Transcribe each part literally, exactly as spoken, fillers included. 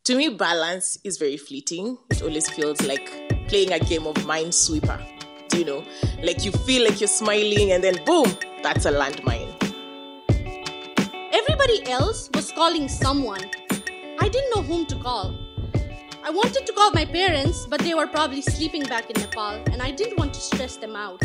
To me, balance is very fleeting. It always feels like playing a game of Minesweeper. Do you know? Like you feel like you're smiling and then boom, that's a landmine. Everybody else was calling someone. I didn't know whom to call. I wanted to call my parents, but they were probably sleeping back in Nepal, and I didn't want to stress them out.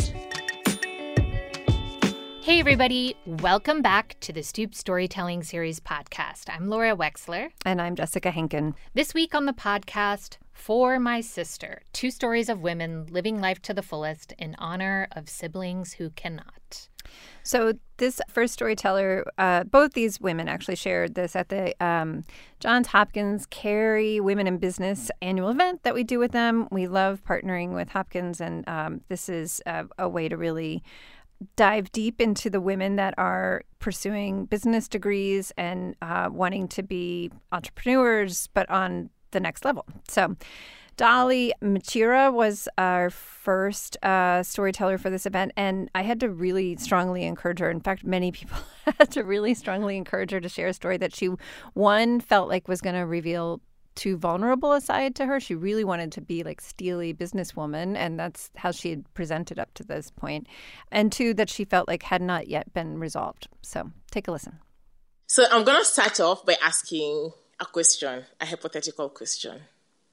Hey everybody, welcome back to the Stoop Storytelling Series podcast. I'm Laura Wexler. And I'm Jessica Henkin. This week on the podcast, For My Sister, two stories of women living life to the fullest in honor of siblings who cannot. So this first storyteller, uh, both these women actually shared this at the um, Johns Hopkins Carey Women in Business annual event that we do with them. We love partnering with Hopkins, and um, this is a, a way to really dive deep into the women that are pursuing business degrees and uh, wanting to be entrepreneurs, but on the next level. So Dolly Machira was our first uh, storyteller for this event, and I had to really strongly encourage her. In fact, many people had to really strongly encourage her to share a story that she, one, felt like was going to reveal too vulnerable a side to her. She really wanted to be like steely businesswoman, and that's how she had presented up to this point. And two, that she felt like had not yet been resolved. So take a listen. So I'm going to start off by asking a question, a hypothetical question.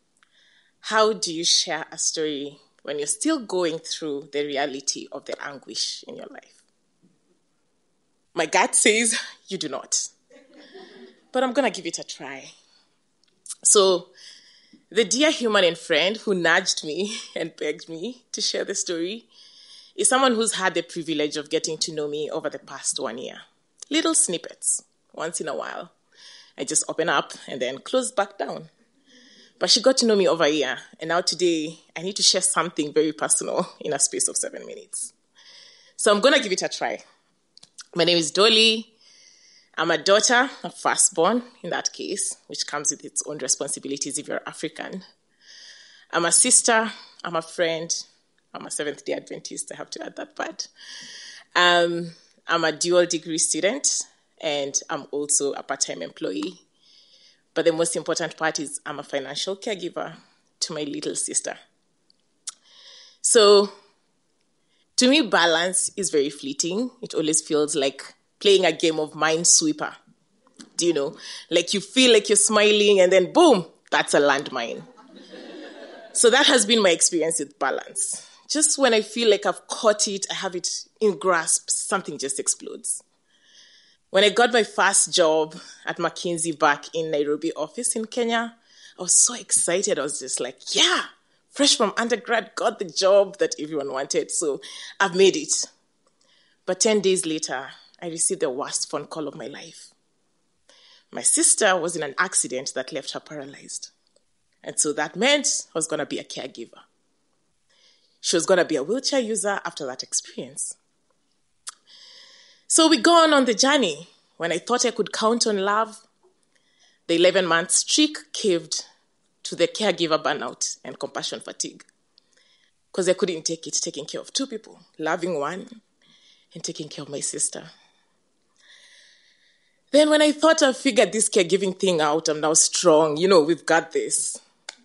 How do you share a story when you're still going through the reality of the anguish in your life? My gut says you do not. But I'm going to give it a try. So the dear human and friend who nudged me and begged me to share the story is someone who's had the privilege of getting to know me over the past one year. Little snippets, once in a while. I just open up and then close back down. But she got to know me over a year, and now today I need to share something very personal in a space of seven minutes. So I'm going to give it a try. My name is Dolly. I'm a daughter, a firstborn in that case, which comes with its own responsibilities if you're African. I'm a sister, I'm a friend, I'm a Seventh-day Adventist, I have to add that part. Um, I'm a dual degree student, and I'm also a part-time employee. But the most important part is I'm a financial caregiver to my little sister. So, to me, balance is very fleeting. It always feels like playing a game of Minesweeper. Do you know? Like you feel like you're smiling and then boom, that's a landmine. So that has been my experience with balance. Just when I feel like I've caught it, I have it in grasp, something just explodes. When I got my first job at McKinsey back in Nairobi office in Kenya, I was so excited. I was just like, yeah, fresh from undergrad, got the job that everyone wanted. So I've made it. But ten days later, I received the worst phone call of my life. My sister was in an accident that left her paralyzed. And so that meant I was going to be a caregiver. She was going to be a wheelchair user after that experience. So we go on on the journey. When I thought I could count on love, the eleven-month streak caved to the caregiver burnout and compassion fatigue. Because I couldn't take it, taking care of two people, loving one and taking care of my sister. Then when I thought I figured this caregiving thing out, I'm now strong, you know, we've got this.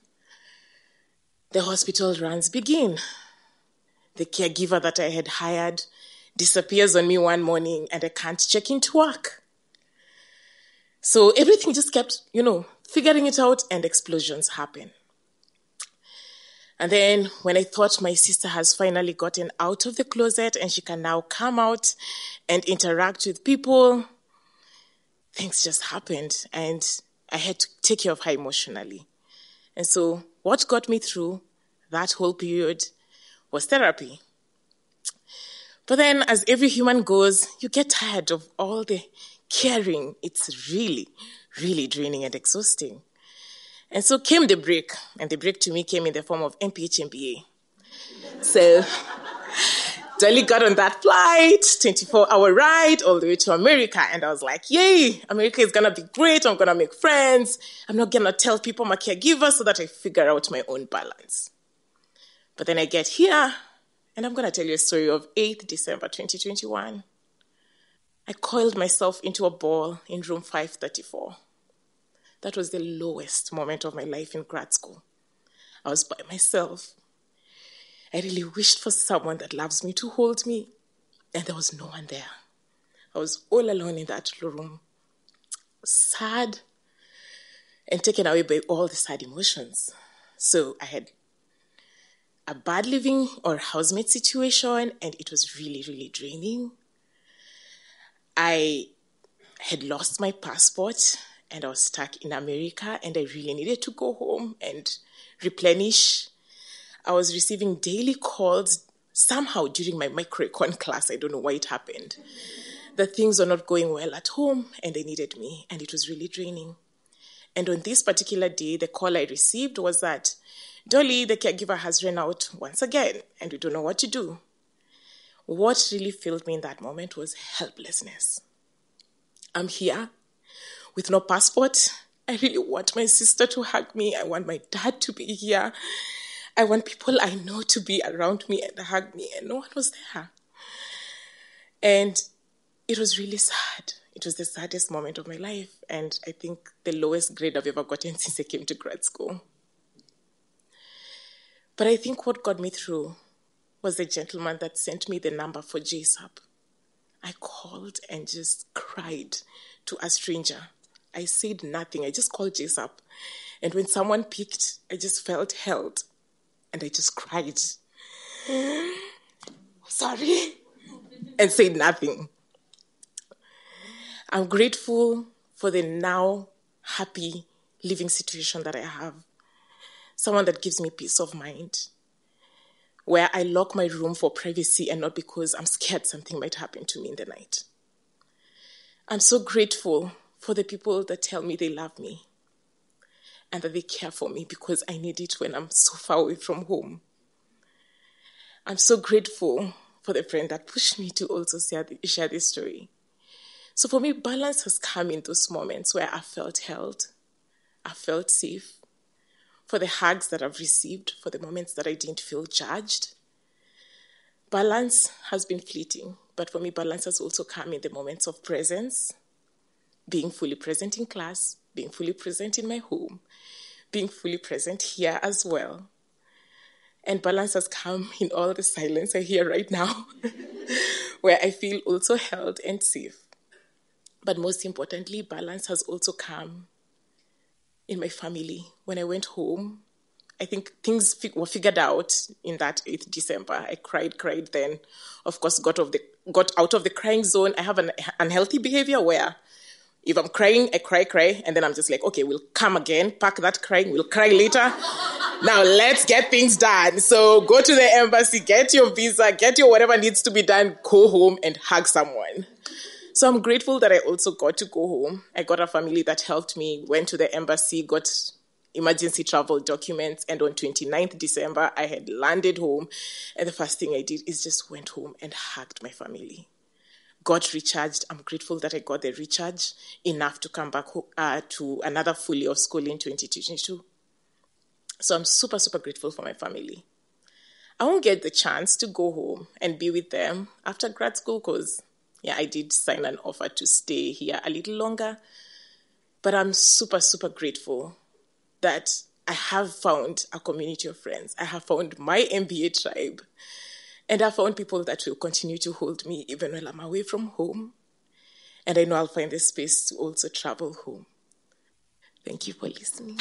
The hospital runs begin. The caregiver that I had hired disappears on me one morning and I can't check into work. So everything just kept, you know, figuring it out and explosions happen. And then when I thought my sister has finally gotten out of the closet and she can now come out and interact with people, things just happened and I had to take care of her emotionally. And so what got me through that whole period was therapy. But then as every human goes, you get tired of all the caring. It's really, really draining and exhausting. And so came the break, and the break to me came in the form of M P H M B A. So Dolly got on that flight, twenty-four hour ride all the way to America. And I was like, yay, America is going to be great. I'm going to make friends. I'm not going to tell people I'm a caregiver so that I figure out my own balance. But then I get here, and I'm going to tell you a story of eighth of December, twenty twenty-one. I coiled myself into a ball in room five thirty-four. That was the lowest moment of my life in grad school. I was by myself. I really wished for someone that loves me to hold me, and there was no one there. I was all alone in that room, sad and taken away by all the sad emotions. So I had a bad living or housemate situation, and it was really, really draining. I had lost my passport, and I was stuck in America, and I really needed to go home and replenish. I was receiving daily calls somehow during my microecon class. I don't know why it happened. That things were not going well at home, and they needed me, and it was really draining. And on this particular day, the call I received was that, Dolly, the caregiver, has run out once again, and we don't know what to do. What really filled me in that moment was helplessness. I'm here with no passport. I really want my sister to hug me. I want my dad to be here. I want people I know to be around me and hug me, and no one was there. And it was really sad. It was the saddest moment of my life, and I think the lowest grade I've ever gotten since I came to grad school. But I think what got me through was the gentleman that sent me the number for J S A P. I called and just cried to a stranger. I said nothing. I just called J S A P. And when someone picked, I just felt held. And I just cried. Sorry. And said nothing. I'm grateful for the now happy living situation that I have. Someone that gives me peace of mind, where I lock my room for privacy and not because I'm scared something might happen to me in the night. I'm so grateful for the people that tell me they love me and that they care for me because I need it when I'm so far away from home. I'm so grateful for the friend that pushed me to also share this story. So for me, balance has come in those moments where I felt held, I felt safe, for the hugs that I've received, for the moments that I didn't feel judged. Balance has been fleeting, but for me, balance has also come in the moments of presence, being fully present in class, being fully present in my home, being fully present here as well. And balance has come in all the silence I hear right now, where I feel also held and safe. But most importantly, balance has also come in my family. When I went home, I think things were figured out in that eighth of December. I cried, cried then. Of course, got, of the, got out of the crying zone. I have an unhealthy behavior where if I'm crying, I cry, cry, and then I'm just like, okay, we'll come again, pack that crying, we'll cry later. Now let's get things done. So go to the embassy, get your visa, get your whatever needs to be done, go home and hug someone. So I'm grateful that I also got to go home. I got a family that helped me, went to the embassy, got emergency travel documents, and on twenty-ninth of December, I had landed home, and the first thing I did is just went home and hugged my family. Got recharged. I'm grateful that I got the recharge enough to come back uh, to another full year of school in twenty twenty-two. So I'm super, super grateful for my family. I won't get the chance to go home and be with them after grad school because yeah, I did sign an offer to stay here a little longer, but I'm super, super grateful that I have found a community of friends. I have found my M B A tribe, and I found people that will continue to hold me even while I'm away from home. And I know I'll find the space to also travel home. Thank you for listening.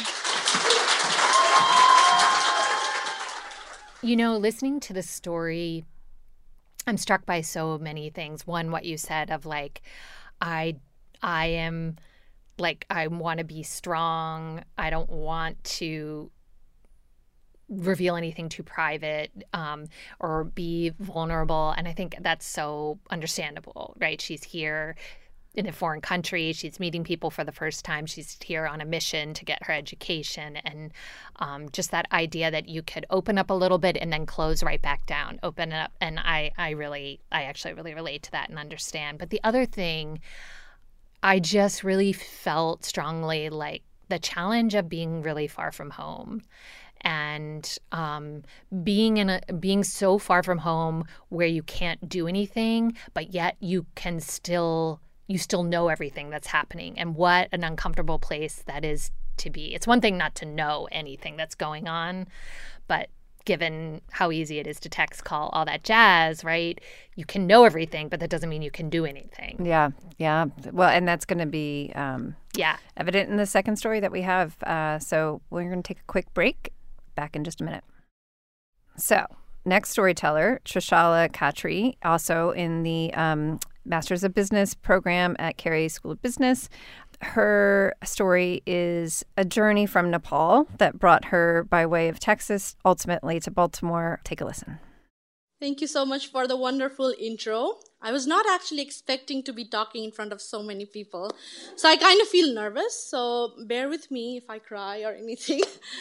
You know, listening to the story, I'm struck by so many things. One, what you said of like, I, I am like, I want to be strong. I don't want to reveal anything too private um, or be vulnerable. And I think that's so understandable, right? She's here in a foreign country. She's meeting people for the first time. She's here on a mission to get her education. And um, just that idea that you could open up a little bit and then close right back down, open it up. And I, I really, I actually really relate to that and understand. But the other thing, I just really felt strongly like the challenge of being really far from home. And um, being in a being so far from home where you can't do anything, but yet you can still you still know everything that's happening, and what an uncomfortable place that is to be. It's one thing not to know anything that's going on, but given how easy it is to text, call, all that jazz, right? You can know everything, but that doesn't mean you can do anything. Yeah, yeah. Well, and that's going to be um, yeah evident in the second story that we have. Uh, so we're going to take a quick break. Back in just a minute. So next storyteller, Trishala Khatri, also in the um, Masters of Business program at Carey School of Business. Her story is a journey from Nepal that brought her by way of Texas, ultimately to Baltimore. Take a listen. Thank you so much for the wonderful intro. I was not actually expecting to be talking in front of so many people, so I kind of feel nervous, so bear with me if I cry or anything.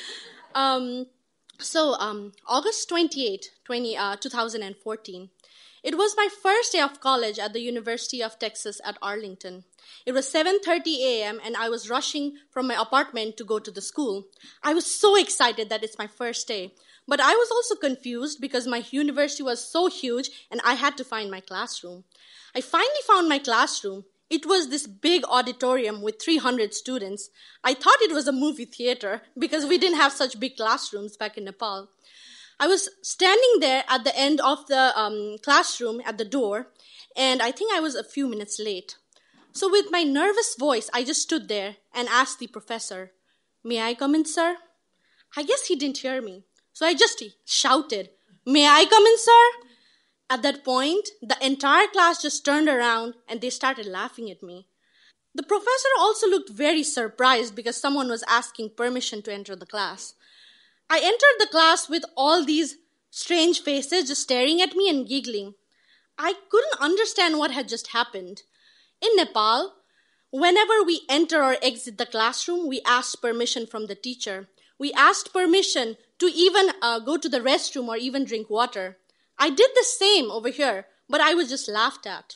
um, so, um, August twenty-eighth, twenty, uh, twenty fourteen. It was my first day of college at the University of Texas at Arlington. It was seven thirty a.m. and I was rushing from my apartment to go to the school. I was so excited that it's my first day. But I was also confused because my university was so huge and I had to find my classroom. I finally found my classroom. It was this big auditorium with three hundred students. I thought it was a movie theater because we didn't have such big classrooms back in Nepal. I was standing there at the end of the um, classroom at the door, and I think I was a few minutes late. So with my nervous voice, I just stood there and asked the professor, "May I come in, sir?" I guess he didn't hear me. So I just shouted, "May I come in, sir?" At that point, the entire class just turned around and they started laughing at me. The professor also looked very surprised because someone was asking permission to enter the class. I entered the class with all these strange faces just staring at me and giggling. I couldn't understand what had just happened. In Nepal, whenever we enter or exit the classroom, we asked permission from the teacher. We asked permission to even uh, go to the restroom or even drink water. I did the same over here, but I was just laughed at.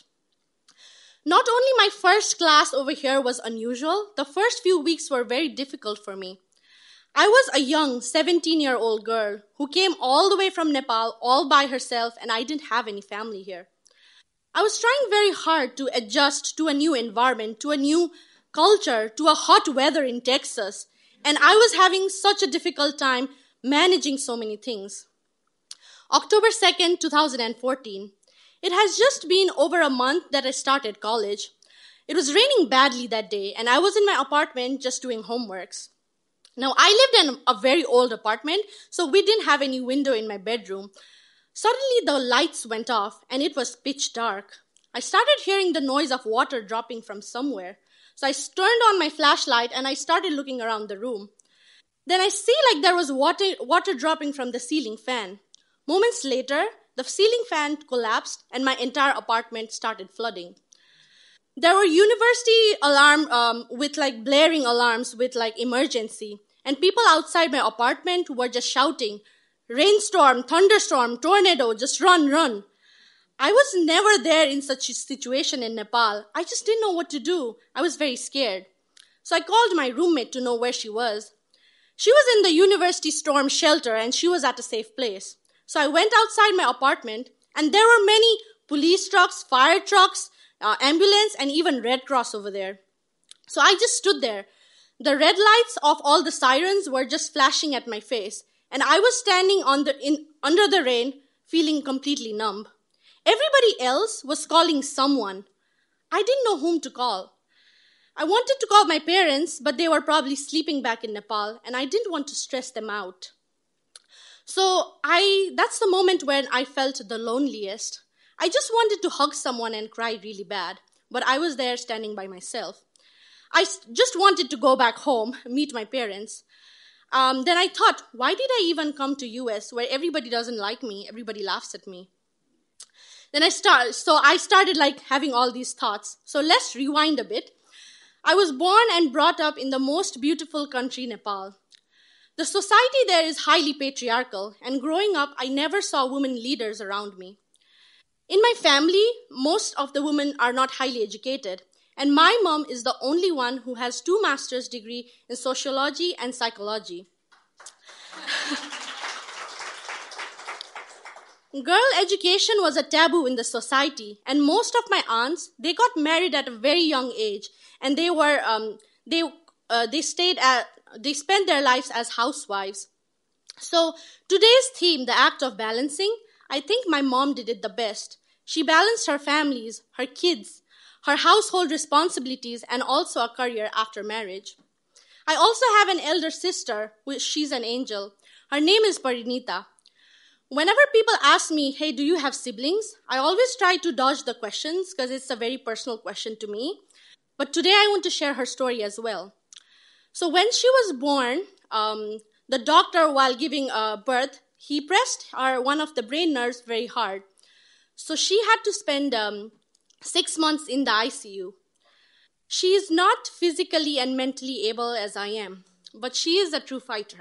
Not only my first class over here was unusual, the first few weeks were very difficult for me. I was a young seventeen-year-old girl who came all the way from Nepal all by herself, and I didn't have any family here. I was trying very hard to adjust to a new environment, to a new culture, to a hot weather in Texas, and I was having such a difficult time managing so many things. October second, twenty fourteen. It has just been over a month that I started college. It was raining badly that day, and I was in my apartment just doing homeworks. Now, I lived in a very old apartment, so we didn't have any window in my bedroom. Suddenly, the lights went off, and it was pitch dark. I started hearing the noise of water dropping from somewhere. So I turned on my flashlight, and I started looking around the room. Then I see like there was water, water dropping from the ceiling fan. Moments later, the ceiling fan collapsed, and my entire apartment started flooding. There were university alarm um, with like blaring alarms with like emergency. And people outside my apartment were just shouting, "Rainstorm, thunderstorm, tornado, just run, run." I was never there in such a situation in Nepal. I just didn't know what to do. I was very scared. So I called my roommate to know where she was. She was in the university storm shelter and she was at a safe place. So I went outside my apartment and there were many police trucks, fire trucks, uh, ambulance, and even Red Cross over there. So I just stood there. The red lights of all the sirens were just flashing at my face, and I was standing on the, in, under the rain, feeling completely numb. Everybody else was calling someone. I didn't know whom to call. I wanted to call my parents, but they were probably sleeping back in Nepal, and I didn't want to stress them out. So I that's the moment when I felt the loneliest. I just wanted to hug someone and cry really bad, but I was there standing by myself. I just wanted to go back home, meet my parents. Um, then I thought, why did I even come to U S where everybody doesn't like me, everybody laughs at me? Then I start, so I started like having all these thoughts. So let's rewind a bit. I was born and brought up in the most beautiful country, Nepal. The society there is highly patriarchal, and growing up, I never saw women leaders around me. In my family, most of the women are not highly educated. And my mom is the only one who has two master's degrees in sociology and psychology. girl education was a taboo in the society, and most of my aunts, they got married at a very young age, and they were um, they uh, they stayed at they spent their lives as housewives. So today's theme, the act of balancing, I think my mom did it the best. She balanced her families, her kids, her household responsibilities, and also a career after marriage. I also have an elder sister, which she's an angel. Her name is Parinita. Whenever people ask me, hey, do you have siblings? I always try to dodge the questions because it's a very personal question to me. But today I want to share her story as well. So when she was born, um, the doctor, while giving uh, birth, he pressed our, one of the brain nerves very hard. So she had to spend um, six months in the I C U. She is not physically and mentally able as I am, but she is a true fighter.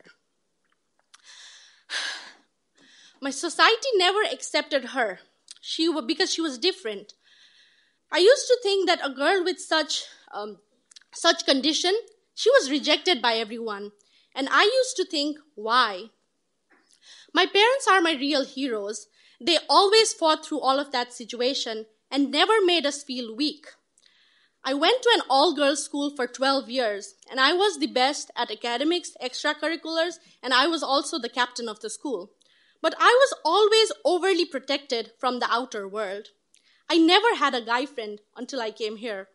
My society never accepted her she, because she was different. I used to think that a girl with such um, such condition, she was rejected by everyone. And I used to think, why? My parents are my real heroes. They always fought through all of that situation and never made us feel weak. I went to an all-girls school for twelve years, and I was the best at academics, extracurriculars, and I was also the captain of the school. But I was always overly protected from the outer world. I never had a guy friend until I came here.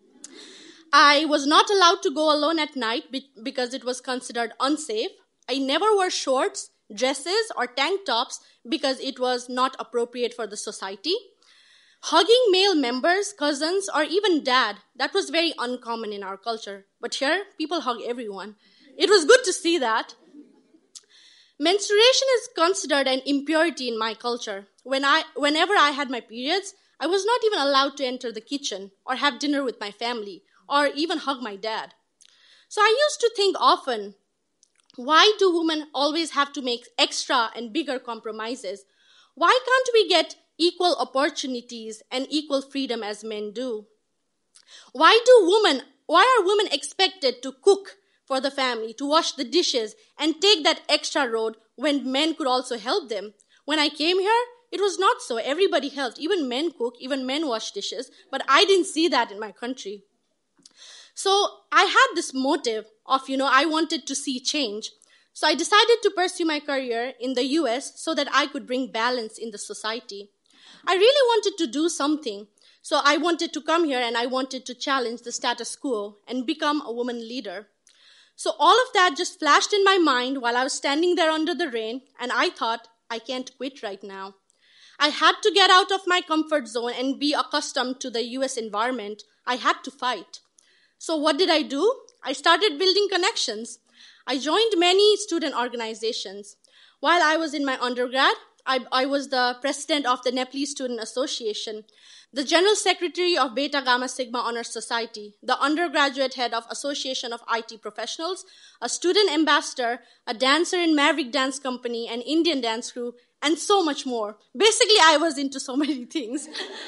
I was not allowed to go alone at night because it was considered unsafe. I never wore shorts, dresses, or tank tops because it was not appropriate for the society. Hugging male members, cousins, or even dad, that was very uncommon in our culture. But here, people hug everyone. It was good to see that. Menstruation is considered an impurity in my culture. When I, whenever I had my periods, I was not even allowed to enter the kitchen or have dinner with my family or even hug my dad. So I used to think often, why do women always have to make extra and bigger compromises? Why can't we get equal opportunities and equal freedom as men do? Why do women, why are women expected to cook for the family, to wash the dishes, and take that extra road when men could also help them? When I came here, it was not so. Everybody helped. Even men cook, even men wash dishes, but I didn't see that in my country. So I had this motive of, you know, I wanted to see change. So I decided to pursue my career in the U S so that I could bring balance in the society. I really wanted to do something. So I wanted to come here and I wanted to challenge the status quo and become a woman leader. So all of that just flashed in my mind while I was standing there under the rain, and I thought, I can't quit right now. I had to get out of my comfort zone and be accustomed to the U S environment. I had to fight. So what did I do? I started building connections. I joined many student organizations. While I was in my undergrad, I, I was the president of the Nepalese Student Association, the general secretary of Beta Gamma Sigma Honor Society, the undergraduate head of Association of I T Professionals, a student ambassador, a dancer in Maverick Dance Company, an Indian dance crew, and so much more. Basically, I was into so many things.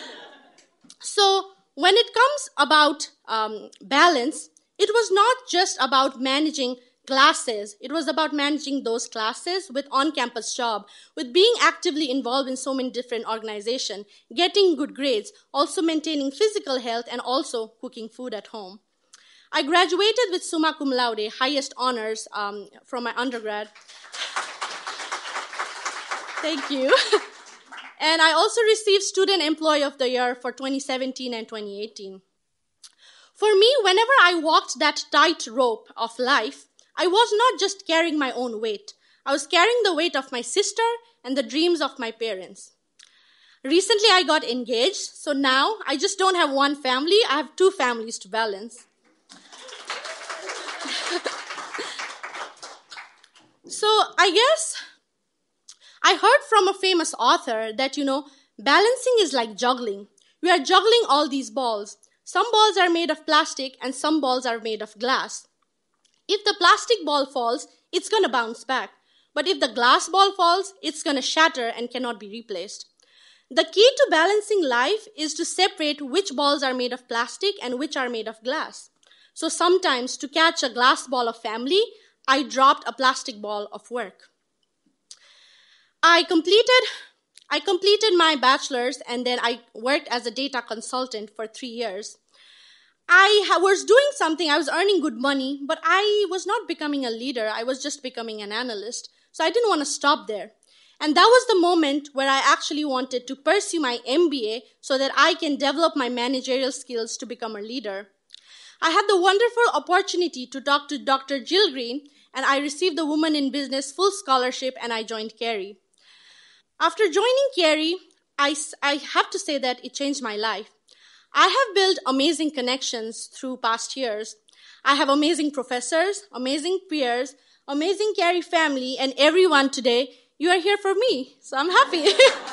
So when it comes about um, balance, it was not just about managing classes. It was about managing those classes with on-campus job, with being actively involved in so many different organizations, getting good grades, also maintaining physical health, and also cooking food at home. I graduated with summa cum laude, highest honors um, from my undergrad. Thank you. And I also received Student Employee of the Year for twenty seventeen and twenty eighteen. For me, whenever I walked that tight rope of life, I was not just carrying my own weight. I was carrying the weight of my sister and the dreams of my parents. Recently, I got engaged, so now I just don't have one family, I have two families to balance. So I guess I heard from a famous author that, you know, balancing is like juggling. We are juggling all these balls. Some balls are made of plastic and some balls are made of glass. If the plastic ball falls, it's going to bounce back. But if the glass ball falls, it's going to shatter and cannot be replaced. The key to balancing life is to separate which balls are made of plastic and which are made of glass. So sometimes to catch a glass ball of family, I dropped a plastic ball of work. I completed I completed my bachelor's and then I worked as a data consultant for three years. I ha- was doing something, I was earning good money, but I was not becoming a leader. I was just becoming an analyst. So I didn't want to stop there. And that was the moment where I actually wanted to pursue my M B A so that I can develop my managerial skills to become a leader. I had the wonderful opportunity to talk to Doctor Jill Green, and I received the Women in Business full scholarship and I joined Carey. After joining Carey, I, I have to say that it changed my life. I have built amazing connections through past years. I have amazing professors, amazing peers, amazing Carey family, and everyone today. You are here for me, so I'm happy.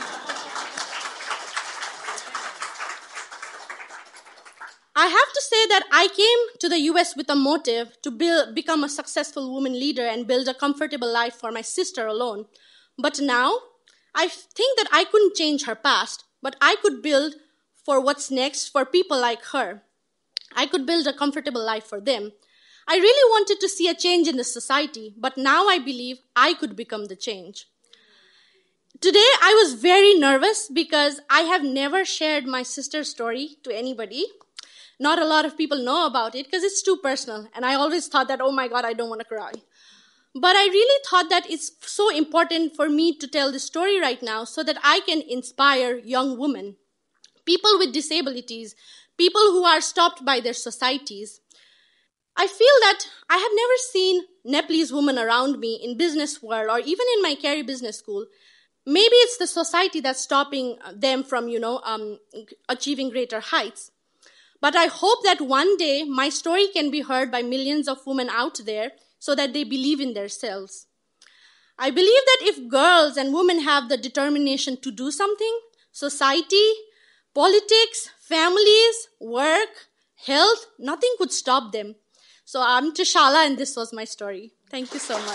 I have to say that I came to the U S with a motive to build, become a successful woman leader and build a comfortable life for my sister alone. But now, I think that I couldn't change her past, but I could build for what's next for people like her. I could build a comfortable life for them. I really wanted to see a change in the society, but now I believe I could become the change. Today, I was very nervous because I have never shared my sister's story to anybody. Not a lot of people know about it because it's too personal, and I always thought that, oh my God, I don't want to cry. But I really thought that it's so important for me to tell this story right now so that I can inspire young women, people with disabilities, people who are stopped by their societies. I feel that I have never seen Nepalese women around me in business world or even in my Carey Business School. Maybe it's the society that's stopping them from, you know, um, achieving greater heights. But I hope that one day my story can be heard by millions of women out there so that they believe in themselves. I believe that if girls and women have the determination to do something, society, politics, families, work, health, nothing could stop them. So I'm Trishala, and this was my story. Thank you so much.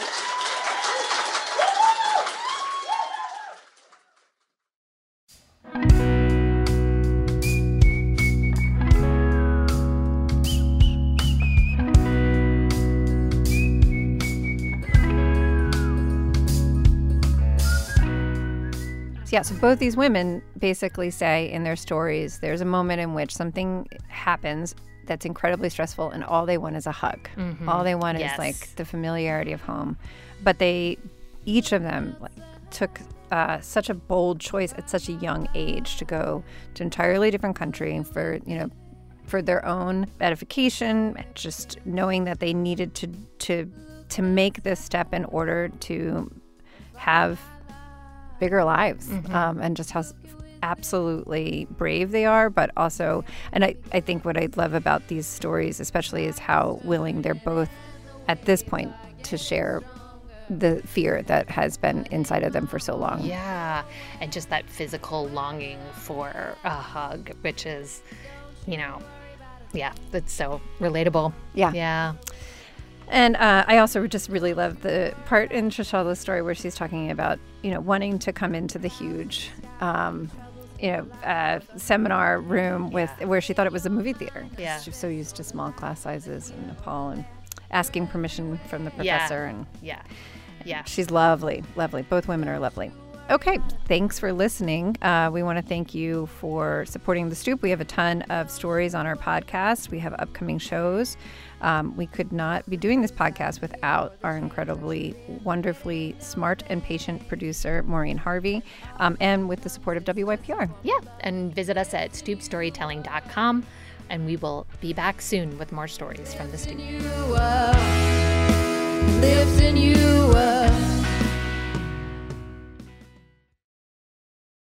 Yeah, so both these women basically say in their stories, there's a moment in which something happens that's incredibly stressful and all they want is a hug. Mm-hmm. All they want yes. is like the familiarity of home. But they, each of them like, took uh, such a bold choice at such a young age to go to an entirely different country for, you know, for their own edification, and just knowing that they needed to to to make this step in order to have bigger lives, mm-hmm. um, and just how absolutely brave they are, but also, and I, I think what I love about these stories especially is how willing they're both at this point to share the fear that has been inside of them for so long. Yeah, and just that physical longing for a hug, which is, you know, yeah, that's so relatable. Yeah. Yeah. And uh, I also just really love the part in Trishala's story where she's talking about, you know, wanting to come into the huge, um, you know, uh, seminar room with yeah. where she thought it was a movie theater. Yeah. She was so used to small class sizes in Nepal and asking permission from the professor. Yeah. And yeah. Yeah. She's lovely, lovely. Both women are lovely. Okay, thanks for listening. Uh, we want to thank you for supporting The Stoop. We have a ton of stories on our podcast. We have upcoming shows. Um, we could not be doing this podcast without our incredibly, wonderfully smart and patient producer, Maureen Harvey, um, and with the support of W Y P R. Yeah, and visit us at stoop storytelling dot com, and we will be back soon with more stories from The Stoop. Lifting you